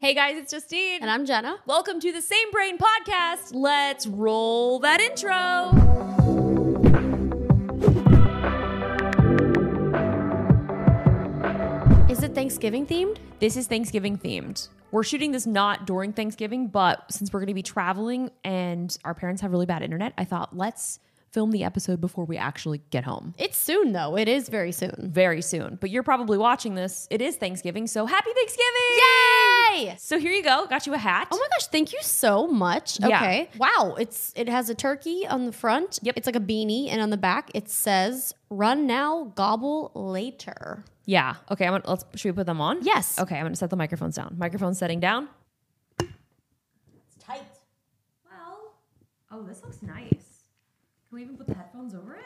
Hey guys, it's Justine. And I'm Jenna. Welcome to the Same Brain Podcast. Let's roll that intro. Is it Thanksgiving themed? This is Thanksgiving themed. We're shooting this not during Thanksgiving, but since we're going to be traveling and our parents have really bad internet, I thought let's film the episode before we actually get home. It's soon though. It is very soon. Very soon. But you're probably watching this. It is Thanksgiving, so happy Thanksgiving! Yay! So here you go. Got you a hat. Oh my gosh, thank you so much. Yeah. Okay. Wow, it has a turkey on the front. Yep. It's like a beanie, and on the back it says "Run now, gobble later." Yeah. Okay. Should we put them on? Yes. Okay. I'm going to set the microphones down. Microphone setting down. It's tight. Well. Oh, this looks nice. Can we even put the headphones over it?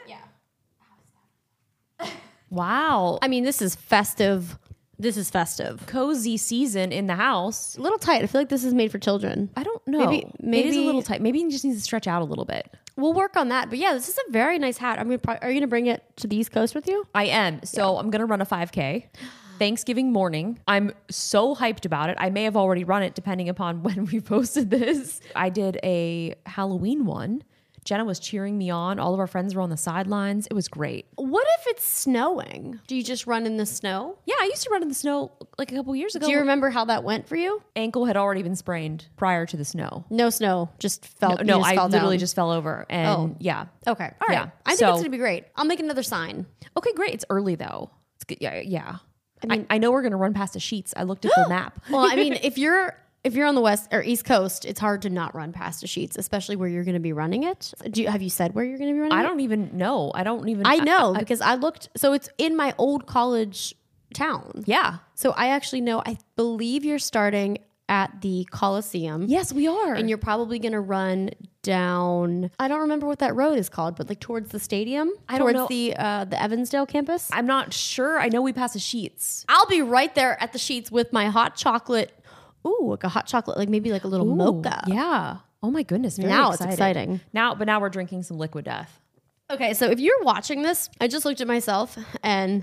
Yeah. Wow. I mean, this is festive. This is festive. Cozy season in the house. A little tight. I feel like this is made for children. I don't know. Maybe it is a little tight. Maybe it just needs to stretch out a little bit. We'll work on that. But yeah, this is a very nice hat. Are you going to bring it to the East Coast with you? I am. So I'm going to run a 5K Thanksgiving morning. I'm so hyped about it. I may have already run it depending upon when we posted this. I did a Halloween one. Jenna was cheering me on. All of our friends were on the sidelines. It was great. What if it's snowing? Do you just run in the snow? Yeah, I used to run in the snow like a couple years ago. Do you remember how that went for you? Ankle had already been sprained prior to the snow. No snow, just fell. No, I fell literally down. just fell over. And yeah. Okay, all right. Yeah. I think it's gonna be great. I'll make another sign. Okay, great. It's early though. It's good. Yeah. I mean, I know we're gonna run past the sheets. I looked at the map. Well, I mean, if you're on the west or east coast, it's hard to not run past the sheets, especially where you're going to be running it. Have you said where you're going to be running? I it? don't even know. I know because I looked. So it's in my old college town. Yeah. So I actually know. I believe you're starting at the Coliseum. Yes, we are. And you're probably going to run down. I don't remember what that road is called, but like towards the stadium, towards the Evansdale campus. I'm not sure. I know we passed the sheets. I'll be right there at the sheets with my hot chocolate. Ooh, like a hot chocolate, like maybe like a little mocha. Yeah. Oh my goodness. Very Now excited. it's exciting. But now we're drinking some Liquid Death. Okay, so if you're watching this, I just looked at myself and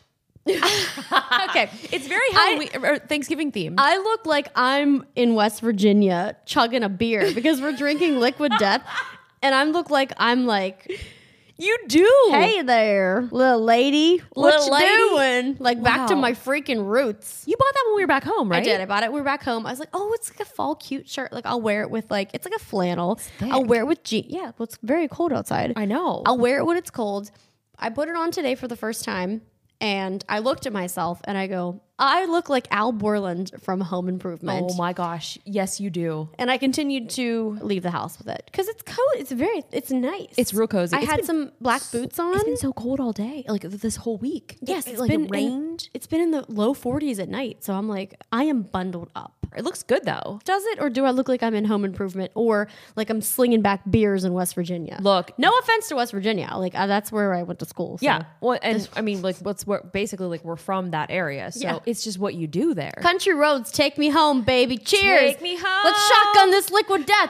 Okay, it's very Halloween or Thanksgiving themed. I look like I'm in West Virginia chugging a beer because we're drinking Liquid Death, and I look like I'm like, you do. hey there, little lady, what Little you lady? doing? Like back to Wow. my freaking roots. You bought that when we were back home, right? I did. I bought it. We were back home. I was like, oh, it's like a fall cute shirt. Like I'll wear it with like, it's like a flannel. thick. I'll wear it with jeans. Yeah, well, it's very cold outside. I know. I'll wear it when it's cold. I put it on today for the first time. And I looked at myself and I go, I look like Al Borland from Home Improvement. Oh my gosh. Yes, you do. And I continued to leave the house with it because it's cold. It's nice. It's real cozy. I had some black boots on. It's been so cold all day, like this whole week. Yes, it rained. It's been in the low 40s at night. So I'm like, I am bundled up. It looks good though. Does it? Or do I look like I'm in Home Improvement or like I'm slinging back beers in West Virginia? Look, no offense to West Virginia. Like that's where I went to school. So. yeah. Well, and I mean, like, basically like we're from that area, so Yeah. it's just what you do there. Country roads, take me home, baby. Cheers. Take me home. Let's shotgun this Liquid Death.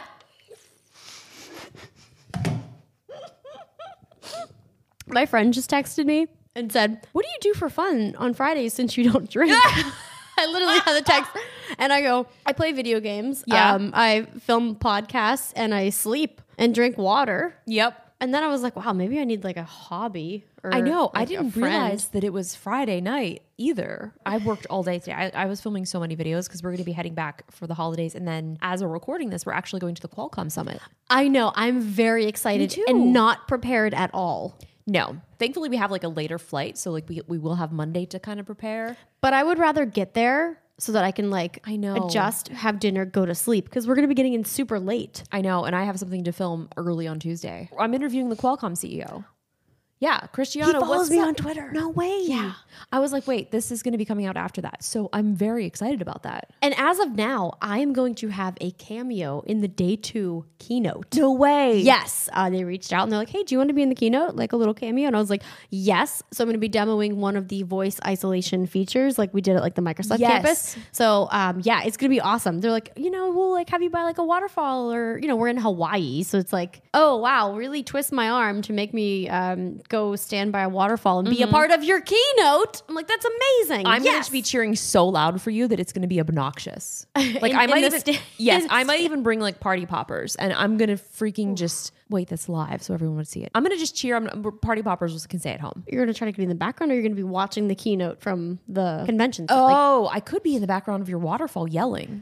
My friend just texted me and said, what do you do for fun on Fridays since you don't drink? I literally had the text and I go, I play video games. Yeah. I film podcasts and I sleep and drink water. Yep. And then I was like, wow, maybe I need like a hobby. Or I know. like I didn't a friend. realize that it was Friday night either. I worked all day today. I was filming so many videos because we're going to be heading back for the holidays. And then as we're recording this, we're actually going to the Qualcomm Summit. I know. I'm very excited too. and not prepared at all. No. Thankfully, we have like a later flight. So like we will have Monday to kind of prepare. But I would rather get there so that I can like I know. adjust, have dinner, go to sleep because we're going to be getting in super late. I know. And I have something to film early on Tuesday. I'm interviewing the Qualcomm CEO. Yeah, Cristiano. He follows what's me up? on Twitter. No way. Yeah. I was like, wait, this is going to be coming out after that. So I'm very excited about that. And as of now, I am going to have a cameo in the day 2 keynote. No way. Yes. They reached out and they're like, hey, do you want to be in the keynote? Like a little cameo. And I was like, yes. So I'm going to be demoing one of the voice isolation features like we did at like the Microsoft Yes. campus. So yeah, it's going to be awesome. They're like, we'll like have you by like a waterfall or, we're in Hawaii. So it's like, oh, wow, really twist my arm to make me go stand by a waterfall and be a part of your keynote. I'm like, that's amazing. I'm going to be cheering so loud for you that it's going to be obnoxious. Like In- I might in the even, sta- yes, I might even bring like party poppers, and I'm going to freaking just wait. That's live, so everyone would see it. I'm going to just cheer. Party poppers can stay at home. You're going to try to be in the background, or you're going to be watching the keynote from the convention. Oh, I could be in the background of your waterfall yelling.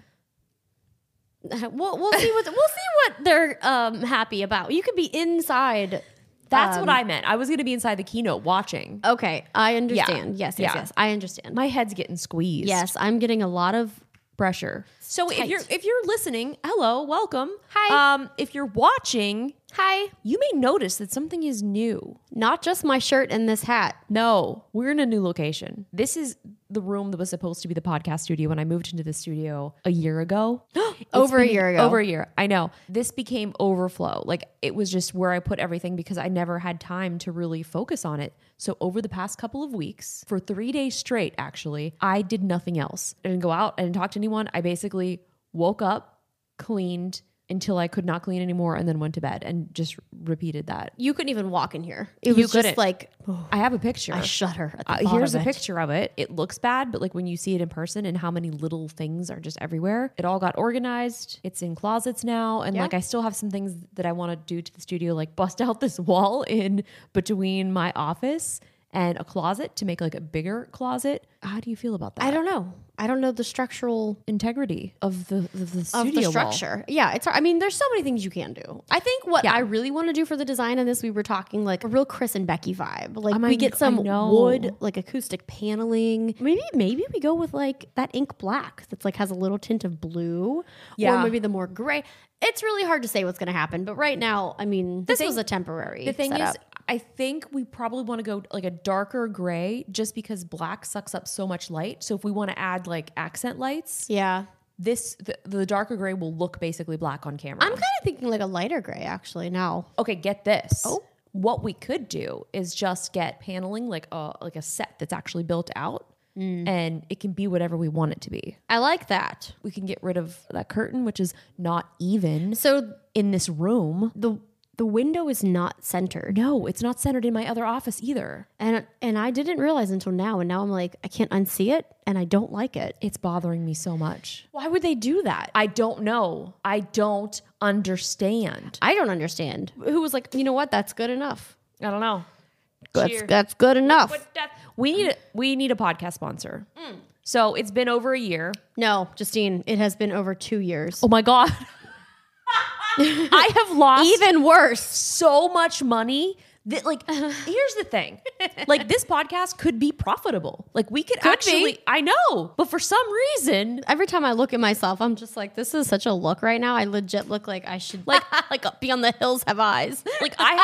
We'll see what they're happy about. You could be inside. That's what I meant. I was going to be inside the keynote watching. Okay, I understand. Yeah. Yes. I understand. My head's getting squeezed. Yes, I'm getting a lot of Pressure. So Tight. if you're listening, hello, welcome. Hi. If you're watching, hi. you may notice that something is new. Not just my shirt and this hat. No, we're in a new location. This is the room that was supposed to be the podcast studio when I moved into the studio a year ago. Over a year ago. Over a year. I know. This became overflow. Like it was just where I put everything because I never had time to really focus on it. So over the past couple of weeks, for 3 days straight, actually, I did nothing else. I didn't go out. I didn't talk to anyone. I basically woke up, cleaned until I could not clean anymore, and then went to bed and just repeated that. You couldn't even walk in here. It You was just couldn't. like I have a picture. I shudder at the thought Here's of a it. picture of it. It looks bad, but like when you see it in person and how many little things are just everywhere, it all got organized. It's in closets now. And Yeah. like I still have some things that I want to do to the studio, like bust out this wall in between my office and a closet to make like a bigger closet. How do you feel about that? I don't know. I don't know the structural Integrity of the studio of the wall. structure. Yeah, it's hard. I mean, there's so many things you can do. I think what Yeah. I really want to do for the design of this, we were talking like a real Chris and Becky vibe. Like I we get I some know. wood, like acoustic paneling. Maybe we go with like that ink black that's like has a little tint of blue. Yeah. Or maybe the more gray. It's really hard to say what's going to happen. But right now, I mean, this thing- was a temporary The thing setup. is, I think we probably want to go like a darker gray just because black sucks up so much light. So if we want to add like accent lights, Yeah. the darker gray will look basically black on camera. I'm kind of thinking like a lighter gray actually now. Okay, get this. Oh. What we could do is just get paneling like a set that's actually built out and it can be whatever we want it to be. I like that. We can get rid of that curtain, which is not even So in this room. the window is not centered. No, it's not centered in my other office either. And I didn't realize until now. And now I'm like, I can't unsee it and I don't like it. It's bothering me so much. Why would they do that? I don't know. I don't understand. I don't understand. Who was like, you know what? That's good enough. I don't know. That's good enough. We need a podcast sponsor. So it's been over a year. No, Justine, it has been over 2 years. Oh my God. I have lost Even worse. so much money that like, here's the thing. Like this podcast could be profitable. Like we could actually, be. I know, but for some reason, Every time I look at myself, I'm just like, this is such a look right now. I legit look like I should like be on the hills have eyes. like I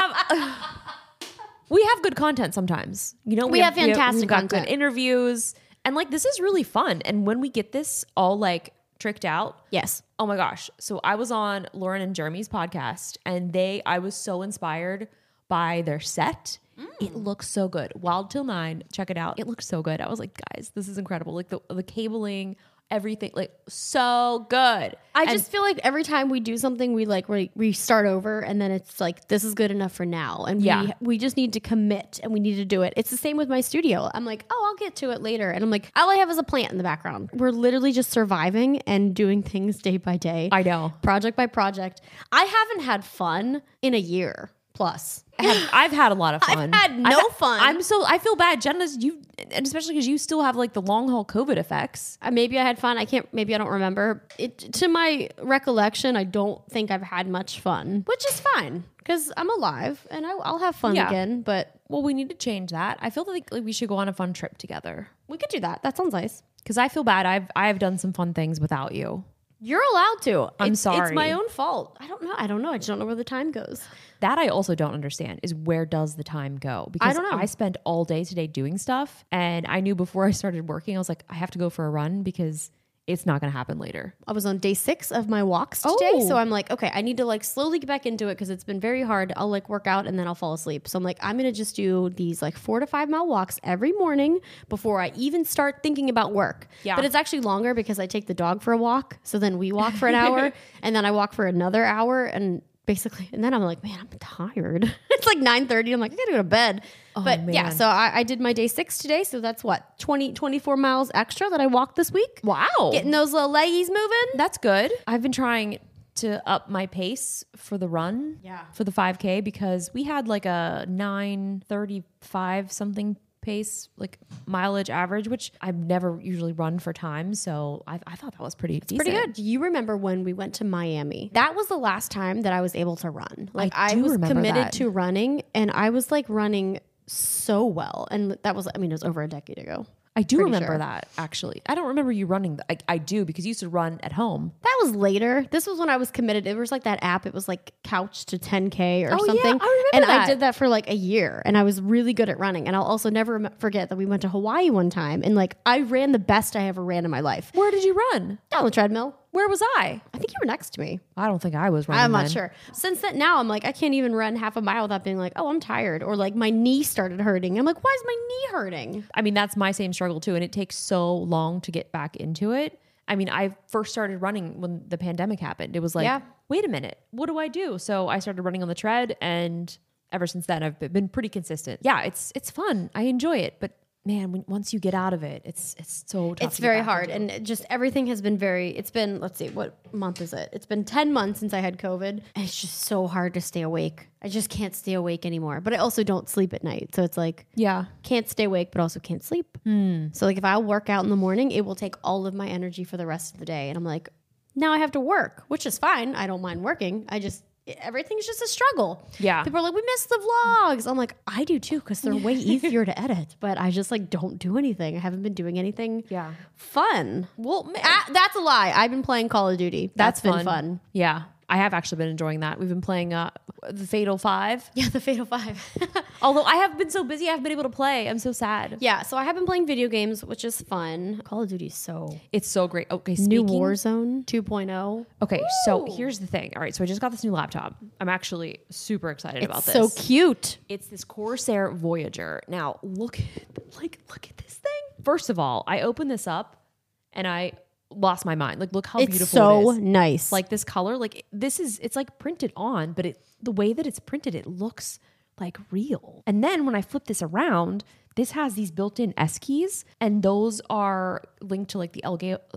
have, we have good content sometimes. You know, We have we've fantastic got content. good interviews. And like, this is really fun. And when we get this all like tricked out, Yes. oh my gosh. So I was on Lauren and Jeremy's podcast and I was so inspired by their set. It looks so good. Wild Till 9. Check it out. It looks so good. I was like, guys, this is incredible. Like the cabling, everything, like so good. I just feel like every time we do something, we start over, and then it's like this is good enough for now, and Yeah. we just need to commit, and we need to do it. It's the same with my studio. I'm like, oh, I'll get to it later, and I'm like, all I have is a plant in the background. We're literally just surviving and doing things day by day. I know. project by project. I haven't had fun in a year plus. I've had a lot of fun. had no fun. I feel bad. Jenna's and especially because you still have like the long haul COVID effects. Maybe I had fun. Maybe I don't remember. To my recollection, I don't think I've had much fun, which is fine because I'm alive and I'll have fun Yeah. again. But Well, we need to change that. I feel like we should go on a fun trip together. we could do that. That sounds nice. Because I feel bad. I've done some fun things without you. You're allowed to. I'm It's sorry. my own fault. I don't know. I just don't know where the time goes. That I also don't understand is where does the time go? Because don't know. I spent all day today doing stuff and I knew before I started working, I was like, I have to go for a run because it's not going to happen later. I was on day 6 of my walks today. Oh. So I'm like, okay, I need to like slowly get back into it because it's been very hard. I'll like work out and then I'll fall asleep. So I'm like, I'm going to just do these like 4 to 5 mile walks every morning before I even start thinking about work. Yeah. But it's actually longer because I take the dog for a walk. So then we walk for an hour and then I walk for another hour. And basically. And then I'm like, man, I'm tired. It's like 9:30. I'm like, I gotta go to bed. But yeah, man. so I did my day 6 today. So that's what, 24 miles extra that I walked this week. Wow. Getting those little leggies moving. That's good. I've been trying to up my pace for the run. Yeah. For the 5K because we had like a 9:35 something pace, like mileage average, which I've never usually run for time. So I thought that was pretty decent. Pretty good. Do you remember when we went to Miami? That was the last time that I was able to run. Like I do was remember committed that. to running and I was like running so well. And that was, I mean, it was over a decade ago. I do Pretty remember sure. that actually. I don't remember you running. I do because you used to run at home. That was later. This was when I was committed. It was like that app. It was like Couch to 10K or Oh, yeah, something. I remember and that. I did that for like a year and I was really good at running. And I'll also never forget that we went to Hawaii one time and like I ran the best I ever ran in my life. Where did you run? Down the treadmill. Where was I? I think you were next to me. I don't think I was running. I'm not then. sure. Since then, now I'm like, I can't even run half a mile without being like, oh, I'm tired. Or like my knee started hurting. I'm like, why is my knee hurting? I mean, that's my same struggle too. And it takes so long to get back into it. I mean, I first started running when the pandemic happened. It was like, Yeah. wait a minute, what do I do? So I started running on the tread and ever since then I've been pretty consistent. Yeah, it's fun. I enjoy it. But man, once you get out of it, it's so tough. It's to get very back hard. into. And just everything has been it's been, let's see, what month is it? It's been 10 months since I had COVID. And it's just so hard to stay awake. I just can't stay awake anymore. But I also don't sleep at night. So it's like, Yeah. can't stay awake, but also can't sleep. So like if I work out in the morning, it will take all of my energy for the rest of the day. And I'm like, now I have to work, which is fine. I don't mind working. Everything's just a struggle. Yeah. People are like, we miss the vlogs. I'm like, I do too, because they're way easier to edit. But I just like don't do anything. I haven't been doing anything Yeah. fun. Well, That's a lie. I've been playing Call of Duty. That's been fun. Yeah. I have actually been enjoying that. We've been playing the Fatal 5. Yeah, the Fatal 5. Although I have been so busy, I haven't been able to play. I'm so sad. Yeah, so I have been playing video games, which is fun. Call of Duty is so... It's so great. Okay, New speaking... Warzone 2.0. Okay, so here's the thing. All right, so I just got this new laptop. I'm actually super excited about this. So cute. It's this Corsair Voyager. Now, look at this thing. First of all, I opened this up and I lost my mind. Like, look how It's beautiful so it is. nice. Like this color, like it's like printed on, but the way that it's printed, it looks like real. And then when I flip this around, this has these built-in S keys, and those are linked to like the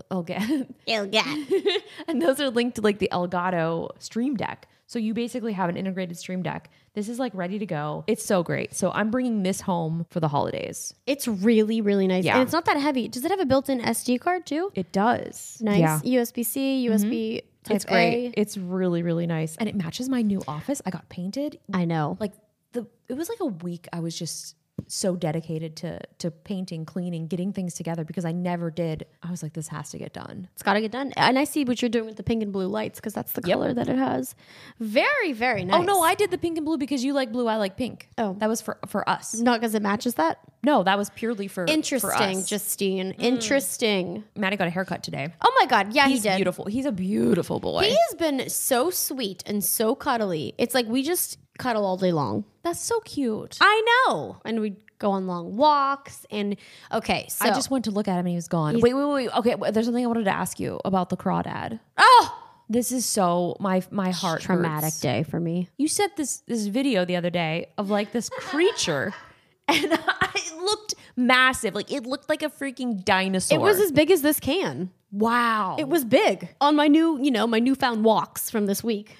and those are linked to like the Elgato Stream Deck. So you basically have an integrated Stream Deck. This is like ready to go. It's so great. So I'm bringing this home for the holidays. It's really, really nice. Yeah. And it's not that heavy. Does it have a built-in SD card too? It does. Nice. Yeah. USB-C, USB Type It's great. A. It's really, really nice. And it matches my new office. I got painted. I know. Like it was like a week I was just so dedicated to painting, cleaning, getting things together because I never did. I was like, this has to get done. It's got to get done. And I see what you're doing with the pink and blue lights because that's the color that it has. Very, very nice. Oh no, I did the pink and blue because you like blue, I like pink. Oh. That was for us. Not because it matches that? No, that was purely for Interesting, for us. Justine. Interesting. Maddie got a haircut today. Oh my God. Yeah, He's he did. beautiful. He's a beautiful boy. He has been so sweet and so cuddly. It's like we just cuddle all day long. That's so cute. I know. And we go on long walks. And okay, so I just went to look at him and he was gone. Wait. Okay, there's something I wanted to ask you about the crawdad. oh, This is so my heart traumatic hurts. day for me. You sent this video the other day of like this creature, and it looked massive. Like it looked like a freaking dinosaur. It was as big as this can. wow. It was big on my my newfound walks from this week.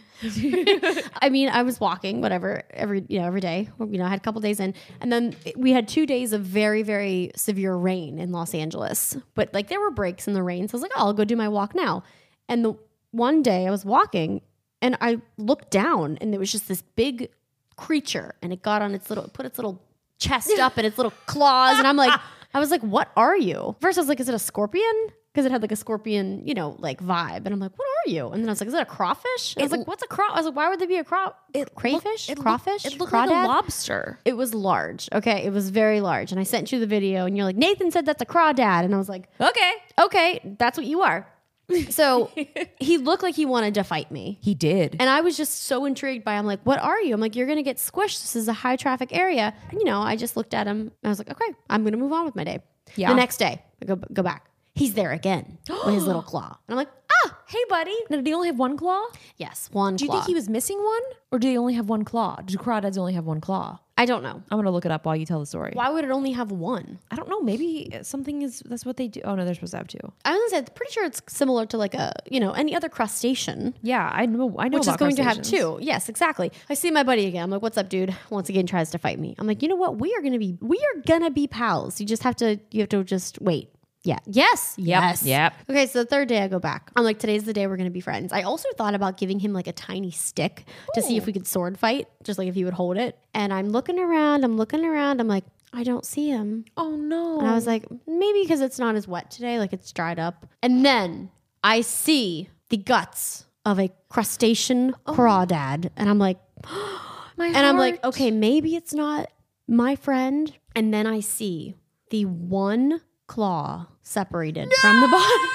I mean, I was walking, whatever, every day. I had a couple days in, and then we had 2 days of very, very severe rain in Los Angeles. But like there were breaks in the rain, so I was like, oh, I'll go do my walk now. And the one day I was walking, and I looked down, and there was just this big creature, and it got on put its little chest up and its little claws, and I was like, what are you? First I was like, is it a scorpion? Because it had like a scorpion, like vibe. And I'm like, what are you? And then I was like, is it a crawfish? And I was like, what's a craw? I was like, why would there be a crayfish? Crawfish? It looked like Crawdad? a lobster. It was large. Okay. It was very large. And I sent you the video and you're like, Nathan said that's a crawdad. And I was like, okay, that's what you are. So he looked like he wanted to fight me. He did. And I was just so intrigued by I'm like, what are you? I'm like, you're going to get squished. This is a high traffic area. And, I just looked at him and I was like, okay, I'm going to move on with my day. Yeah. The next day, I go back. He's there again with his little claw. And I'm like, Hey, buddy. Now, did he only have one claw? Yes, one Do you claw. think he was missing one? Or do they only have one claw? Do crawdads only have one claw? I don't know. I'm going to look it up while you tell the story. Why would it only have one? I don't know. Maybe something is, that's what they do. Oh, no, they're supposed to have two. I was gonna say, pretty sure it's similar to like a, any other crustacean. Yeah, I know. Which is about going to have crustaceans. two. Yes, exactly. I see my buddy again. I'm like, what's up, dude? Once again tries to fight me. I'm like, you know what? We are gonna be pals. You have to just wait. Yeah. Yes. Yes. Yep. Okay, so the third day I go back. I'm like, today's the day we're gonna be friends. I also thought about giving him like a tiny stick to see if we could sword fight, just like if he would hold it. And I'm looking around. I'm like, I don't see him. Oh, no. And I was like, maybe because it's not as wet today, like it's dried up. And then I see the guts of a crustacean crawdad. And I'm like, I'm like, okay, maybe it's not my friend. And then I see the one claw separated from the body.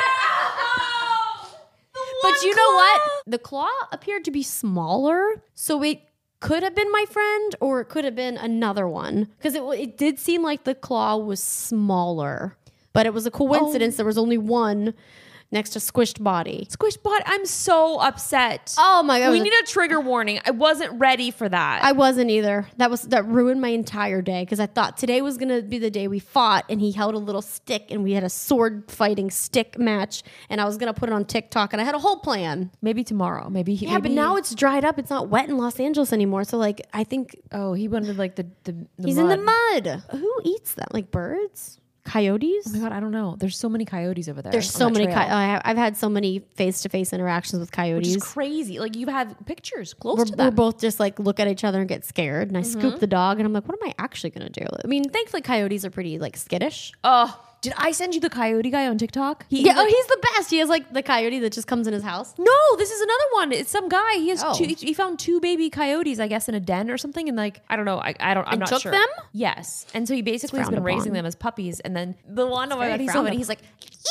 But you know what? The claw appeared to be smaller. So it could have been my friend or it could have been another one. Because it did seem like the claw was smaller. But it was a coincidence. There was only one next to squished body. Squished body. I'm so upset. Oh my God. We need a trigger warning. I wasn't ready for that. I wasn't either. That ruined my entire day because I thought today was going to be the day we fought and he held a little stick and we had a sword fighting stick match and I was going to put it on TikTok and I had a whole plan. Maybe tomorrow. Maybe. But now it's dried up. It's not wet in Los Angeles anymore. So like, I think. Oh, he wanted like the He's mud. in the mud. Who eats them? Like birds? Coyotes? Oh my God, I don't know. There's so many coyotes over there. There's so many. I've had so many face-to-face interactions with coyotes. Which is crazy. Like you have pictures close We're to them. both just like look at each other and get scared. And I scoop the dog and I'm like, what am I actually going to do? I mean, thankfully coyotes are pretty like skittish. Oh, did I send you the coyote guy on TikTok? He's the best. He has like the coyote that just comes in his house. No, this is another one. It's some guy. He has Oh. he found two baby coyotes, I guess, in a den or something. And like, I don't know. I'm not took sure. them? Yes. And so he basically has frowned been raising upon. them as puppies. And then the one, oh my very God, he's so frowned funny. He's like,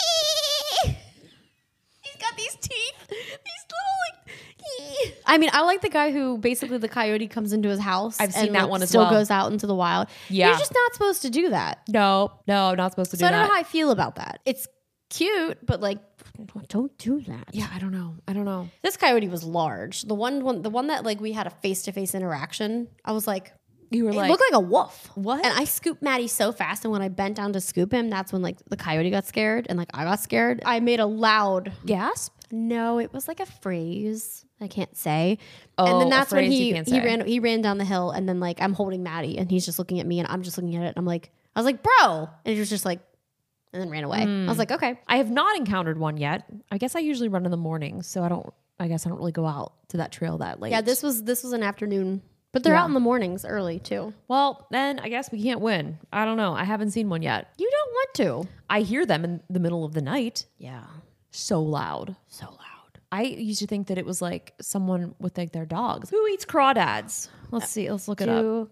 he's got these teeth. These little like. I mean, I like the guy who basically the coyote comes into his house. I've seen and, that like, one as still well. goes out into the wild. Yeah. You're just not supposed to do that. No, I'm not supposed to do So I don't that. know how I feel about that. It's cute, but like, don't do that. Yeah, I don't know. This coyote was large. The one that like we had a face-to-face interaction. I was like, You were it like, looked like a wolf. What? And I scooped Maddie so fast, and when I bent down to scoop him, that's when like the coyote got scared, and like I got scared. I made a loud gasp? no. It was like a phrase I can't say. Oh, and then a that's when phrase you he can't say. he ran down the hill, and then like I'm holding Maddie, and he's just looking at me, and I'm just looking at it. And I was like, bro, and he was just like, and then ran away. I was like, okay. I have not encountered one yet. I guess I usually run in the mornings, so I guess I don't really go out to that trail that late. Yeah, this was an afternoon, but they're Yeah. out in the mornings early too. Well, then I guess we can't win. I don't know. I haven't seen one yet. You don't want to. I hear them in the middle of the night. Yeah, So loud. so loud. I used to think that it was like someone with like their dogs. Who eats crawdads? Let's see. Let's look it up. Do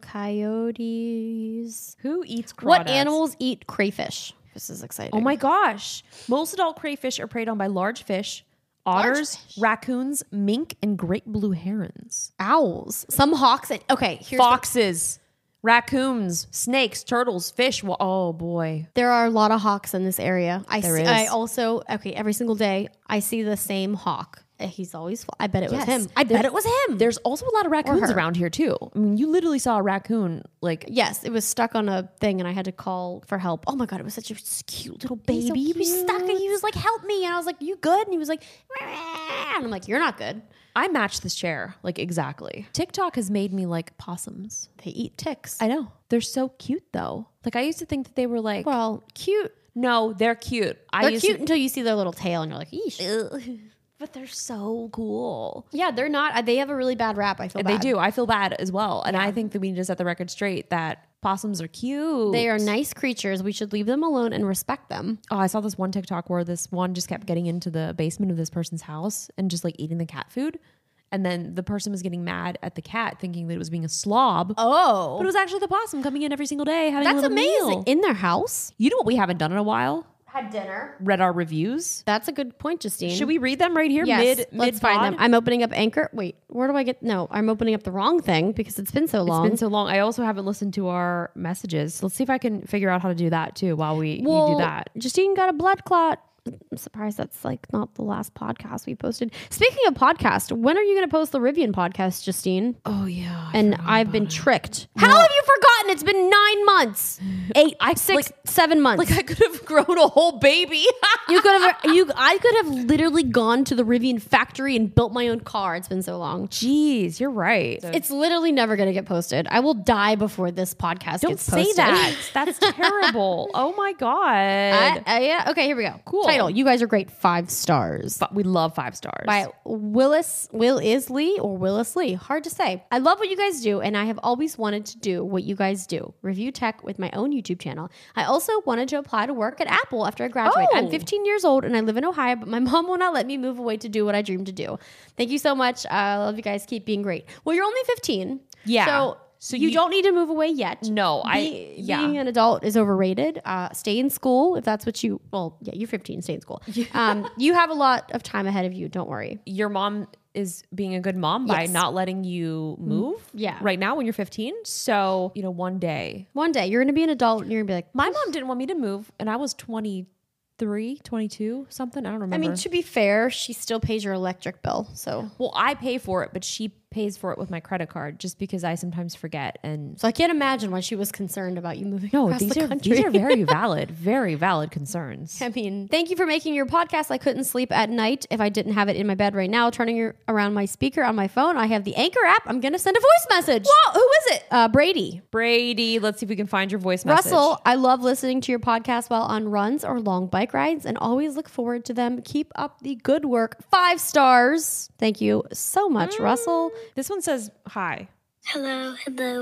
coyotes? Who eats crawdads? What animals eat crayfish? This is exciting. Oh my gosh. Most adult crayfish are preyed on by large fish, otters, raccoons, mink, and great blue herons. Owls. Some hawks. And, okay, here's Foxes, raccoons, snakes, turtles, fish. Oh boy. there are a lot of hawks in this area. There is. I also every single day I see the same hawk. He's always. I bet it was Yes. him. I bet it was him. There's also a lot of raccoons her. around here too. I mean, you literally saw a raccoon like Yes, it was stuck on a thing, and I had to call for help. Oh my god, it was such a cute little baby. He was stuck, and he was like, "Help me!" And I was like, "You good?" And he was like, "Meow." And I'm like, "You're not good." I matched this chair like exactly. TikTok has made me like possums. They eat ticks. I know. They're so cute though. Like I used to think that they were like Well, cute. no, they're cute. They're cute until you see their little tail, and you're like, "Eesh." But they're so cool. Yeah, they're not. They have a really bad rap. I feel bad. They do. I feel bad as well. And I think that we need to set the record straight that possums are cute. They are nice creatures. We should leave them alone and respect them. Oh, I saw this one TikTok where this one just kept getting into the basement of this person's house and just like eating the cat food. And then the person was getting mad at the cat thinking that it was being a slob. Oh, But it was actually the possum coming in every single day having a that's little amazing. meal. In their house? You know what we haven't done in a while? Had dinner. Read our reviews. That's a good point, Justine. Should we read them right here? Yes, Mid let's find pod? them. I'm opening up Anchor. Wait, where do I get? No, I'm opening up the wrong thing because it's been so long. It's been so long. I also haven't listened to our messages. Let's see if I can figure out how to do that too while you do that. Justine got a blood clot I'm surprised that's like not the last podcast we posted. Speaking of podcast, when are you going to post the Rivian podcast, Justine? Oh yeah. And I've been tricked. How have you forgotten? It's been 9 months, 7 months. Like I could have grown a whole baby. I could have literally gone to the Rivian factory and built my own car. It's been so long. Jeez, you're right. It's literally never going to get posted. I will die before this podcast Don't gets posted. say that. That's terrible. Oh my god. Yeah. Okay, here we go. Cool. Title. You guys are great. 5 stars. But we love 5 stars. By Will Isley or Willis Lee. Hard to say. I love what you guys do, and I have always wanted to do what you guys do. Review tech with my own YouTube channel. I also wanted to apply to work at Apple after I graduate. Oh. I'm 15 years old and I live in Ohio, but my mom will not let me move away to do what I dream to do. Thank you so much. I love you guys. Keep being great. Well, you're only 15. Yeah. So you don't need to move away yet. No, Being an adult is overrated. Stay in school if that's what you. Well, yeah, you're 15. Stay in school. You have a lot of time ahead of you. Don't worry. Your mom is being a good mom by not letting you move. Yeah. Right now when you're 15. So one day you're going to be an adult and you're going to be like, my mom didn't want me to move, and I was 23, 22, something. I don't remember. I mean, to be fair, she still pays your electric bill. So, well, I pay for it, but she pays for it with my credit card just because I sometimes forget. And so I can't imagine why she was concerned about you moving no, across these the are country. these are very valid concerns. I mean, thank you for making your podcast. I couldn't sleep at night if I didn't have it in my bed right now. Turning around my speaker on my phone, I have the Anchor app. I'm going to send a voice message. Whoa, who is it? Brady. Let's see if we can find your voice message. Russell, I love listening to your podcast while on runs or long bike rides and always look forward to them. Keep up the good work. 5 stars. Thank you so much, Russell. This one says hi. Hello.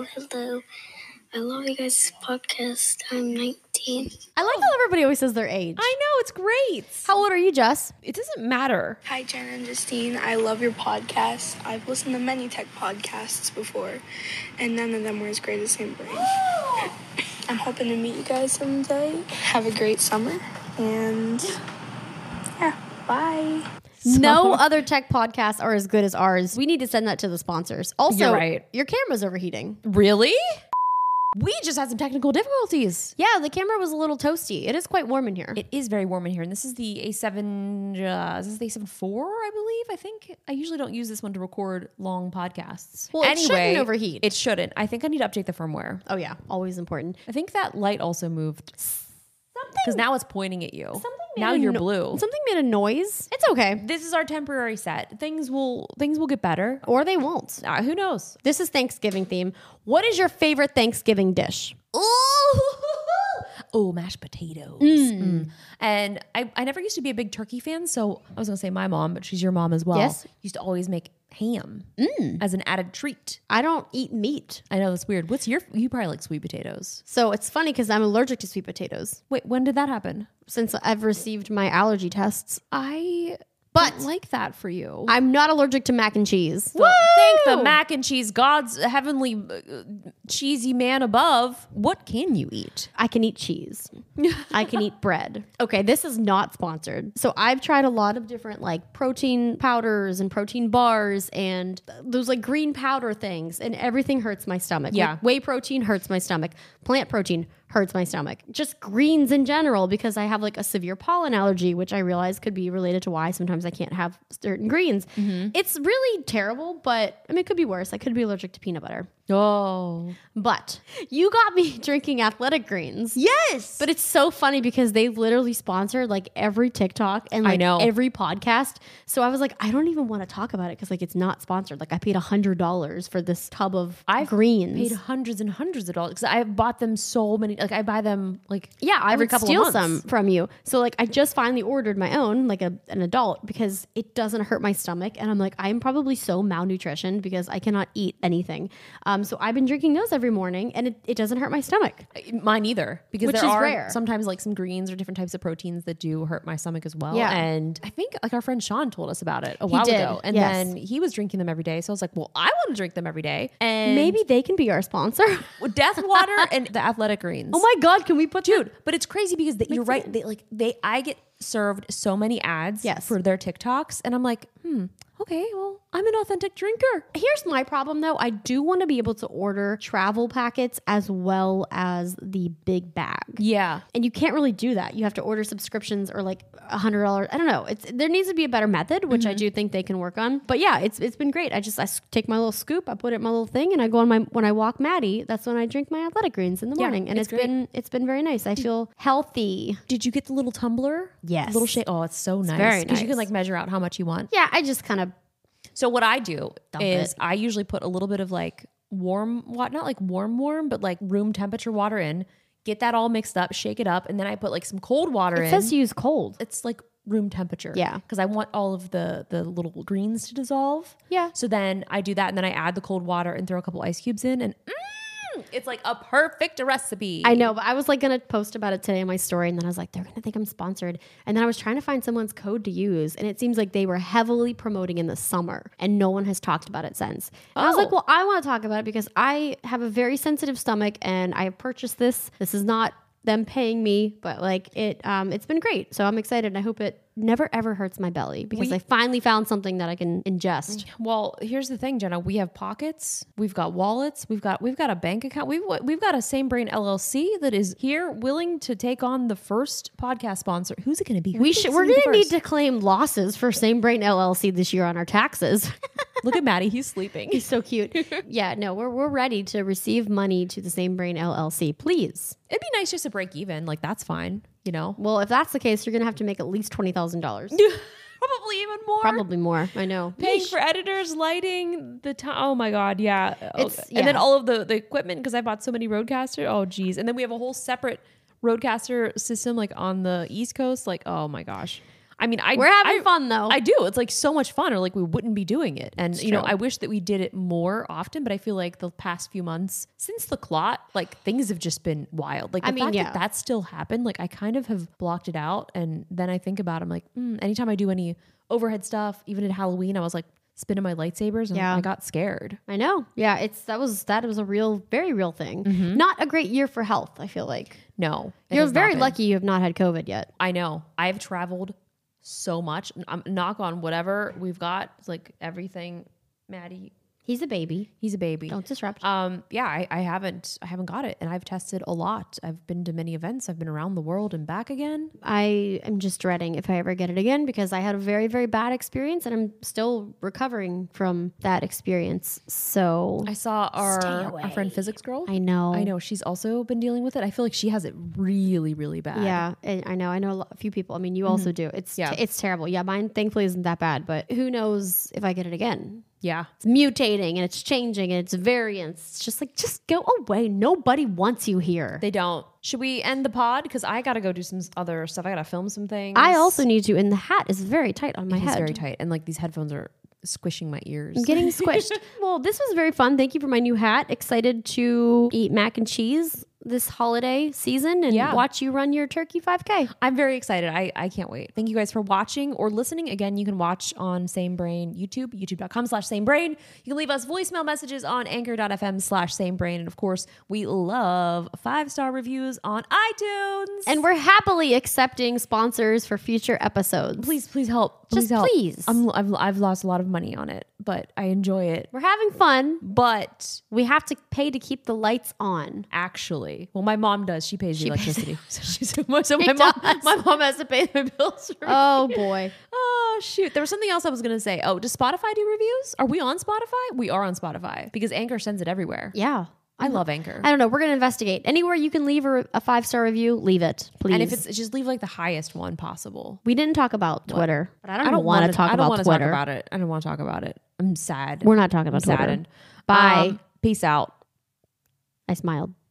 I love you guys' podcast. I'm 19. I like how everybody always says their age. I know, it's great. How old are you, Jess? It doesn't matter. Hi, Jen and Justine. I love your podcast. I've listened to many tech podcasts before, and none of them were as great as Same Brain. I'm hoping to meet you guys someday. Have a great summer, and yeah, bye. No other tech podcasts are as good as ours. We need to send that to the sponsors. Also, You're right. Your camera's overheating. Really? We just had some technical difficulties. Yeah, the camera was a little toasty. It is quite warm in here. It is very warm in here. And this is the A7, is this the A7 IV, I believe? I think I usually don't use this one to record long podcasts. Well, it shouldn't overheat. It shouldn't. I think I need to update the firmware. Oh yeah, always important. I think that light also moved. Because now it's pointing at you. Now made you're blue. Something made a noise. It's okay. This is our temporary set. Things will get better. Or they won't. Who knows? This is Thanksgiving theme. What is your favorite Thanksgiving dish? Oh, mashed potatoes. And I never used to be a big turkey fan, so I was going to say my mom, but she's your mom as well. Yes. Used to always make ham as an added treat. I don't eat meat. I know, that's weird. You probably like sweet potatoes. So it's funny because I'm allergic to sweet potatoes. Wait, when did that happen? Since I've received my allergy tests. But like that for you. I'm not allergic to mac and cheese. Well, thank the mac and cheese gods, heavenly cheesy man above. What can you eat? I can eat cheese. I can eat bread. Okay, this is not sponsored. So I've tried a lot of different like protein powders and protein bars and those like green powder things, and everything hurts my stomach. Yeah. Like, whey protein hurts my stomach. Plant protein hurts my stomach. Just greens in general, because I have like a severe pollen allergy, which I realize could be related to why sometimes I can't have certain greens. It's really terrible, but I mean, it could be worse. I could be allergic to peanut butter. Oh. But you got me drinking Athletic Greens. Yes. But it's so funny because they literally sponsored like every TikTok and like every podcast. So I was like, I don't even want to talk about it because like it's not sponsored. Like I paid $100 for this tub of greens. Paid hundreds and hundreds of dollars because I bought them so many. Like I buy them like I every would couple steal of months. some from you. So like I just finally ordered my own, like an adult, because it doesn't hurt my stomach. And I'm like, I'm probably so malnutritioned because I cannot eat anything. So I've been drinking those every morning, and it doesn't hurt my stomach. Mine either, because Which there is are rare. sometimes like some greens or different types of proteins that do hurt my stomach as well. Yeah. And I think like our friend Sean told us about it a while did, ago, and yes. then he was drinking them every day. So I was like, well, I want to drink them every day, and Maybe they can be our sponsor. Death Water and the Athletic Greens. Oh my God, can we put But it's crazy because you're right. I get served so many ads Yes. for their TikToks, and I'm like, okay, well, I'm an authentic drinker. Here's my problem though. I do want to be able to order travel packets as well as the big bag. Yeah. And you can't really do that. You have to order subscriptions or like $100. I don't know. There needs to be a better method, which I do think they can work on. But yeah, it's been great. I take my little scoop, I put it in my little thing, and I go on when I walk Maddie, that's when I drink my athletic greens in the morning. And it's been very nice. I feel healthy. Did you get the little tumbler? Yes. Little shake. Oh, it's so nice. very Because you nice. can like measure out how much you want. Yeah, I just kind of So what I do is it. I usually put a little bit of like warm, not like warm, but like room temperature water in, get that all mixed up, shake it up, and then I put like some cold water in. It says use cold. It's like room temperature. Yeah. Because I want all of the little greens to dissolve. Yeah. So then I do that, and then I add the cold water and throw a couple ice cubes in, and it's like a perfect recipe. I know, but I was like going to post about it today in my story, and then I was like, they're going to think I'm sponsored. And then I was trying to find someone's code to use, and it seems like they were heavily promoting in the summer, and no one has talked about it since. And I was like, well, I want to talk about it because I have a very sensitive stomach, and I have purchased this. This is not them paying me, but like it's been great. So I'm excited, and I hope it never ever hurts my belly because I finally found something that I can ingest. Well, here's the thing, Jenna. We have pockets. We've got wallets. We've got a bank account. We've got a Same Brain LLC that is here, willing to take on the first podcast sponsor. Who's it going to be? We're going to need to claim losses for Same Brain LLC this year on our taxes. Look at Maddie. He's sleeping. He's so cute. Yeah, no, we're ready to receive money to the Same Brain LLC. Please. It'd be nice just to break even. Like, that's fine. You know? Well, if that's the case, you're going to have to make at least $20,000. Probably even more. Probably more. I know. Paying for editors, lighting, the time. Oh my God. Yeah. It's- And then yeah. all of the equipment, because I bought so many Rodecaster. Oh, geez. And then we have a whole separate Rodecaster system, like on the East Coast. Like, oh my gosh. I mean, We're having fun though. I do. It's like so much fun, or like we wouldn't be doing it. And It's you know, true. I wish that we did it more often, but I feel like the past few months since the clot, like things have just been wild. Like the fact that still happened, like I kind of have blocked it out. And then I think about it, I'm like, anytime I do any overhead stuff, even at Halloween, I was like spinning my lightsabers and I got scared. I know. Yeah, that was a very real thing. Mm-hmm. Not a great year for health, I feel like. No. it You're has not very been. lucky you have not had COVID yet. I know. I've traveled so much. I'm knock on whatever we've got. It's like everything. Maddie, He's a baby. he's a baby. Don't disrupt. Yeah, I haven't got it, and I've tested a lot. I've been to many events. I've been around the world and back again. I am just dreading if I ever get it again because I had a very, very bad experience and I'm still recovering from that experience. So I saw our away. friend Physics Girl. I know. She's also been dealing with it. I feel like she has it really, really bad. Yeah, and I know. I know a few people. I mean, you also do. It's it's terrible. Yeah, mine thankfully isn't that bad, but who knows if I get it again. Yeah. It's mutating and it's changing and it's variants. It's just like, just go away. Nobody wants you here. They don't. Should we end the pod? Because I got to go do some other stuff. I got to film some things. I also need to, and the hat is very tight on my head. It's very tight. And like these headphones are squishing my ears. I'm getting squished. Well, this was very fun. Thank you for my new hat. Excited to eat mac and cheese this holiday season and watch you run your turkey 5K. I'm very excited. I can't wait. Thank you guys for watching or listening. Again, you can watch on Same Brain YouTube, youtube.com/SameBrain. You can leave us voicemail messages on anchor.fm/SameBrain. And of course, we love 5-star reviews on iTunes. And we're happily accepting sponsors for future episodes. please help. Just help. please. I've lost a lot of money on it, but I enjoy it. We're having fun. But We have to pay to keep the lights on. actually, well, my mom does. She pays the electricity. So my does. mom has to pay the bills for me. Oh boy. Oh, shoot. There was something else I was going to say. Oh, does Spotify do reviews? Are we on Spotify? We are on Spotify because Anchor sends it everywhere. Yeah. I love Anchor. I don't know. We're going to investigate. Anywhere you can leave a 5-star review, leave it, please. And if it's just leave like the highest one possible. we didn't talk about Twitter, but I don't want wanna- to talk I don't about wanna Twitter. talk about it. I don't want to talk about it. I'm sad. We're not talking about I'm Twitter. saddened. Bye. Peace out. I smiled.